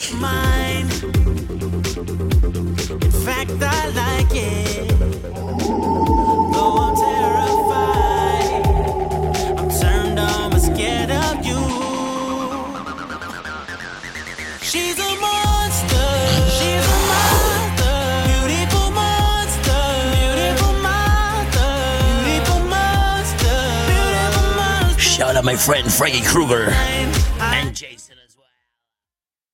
Mine. In fact, I like it. Though I'm terrified, I'm turned on, but scared of you. She's a monster. She's a monster. Beautiful monster. Beautiful monster. Beautiful monster. Beautiful monster. Shout out my friend Frankie Krueger and Jason.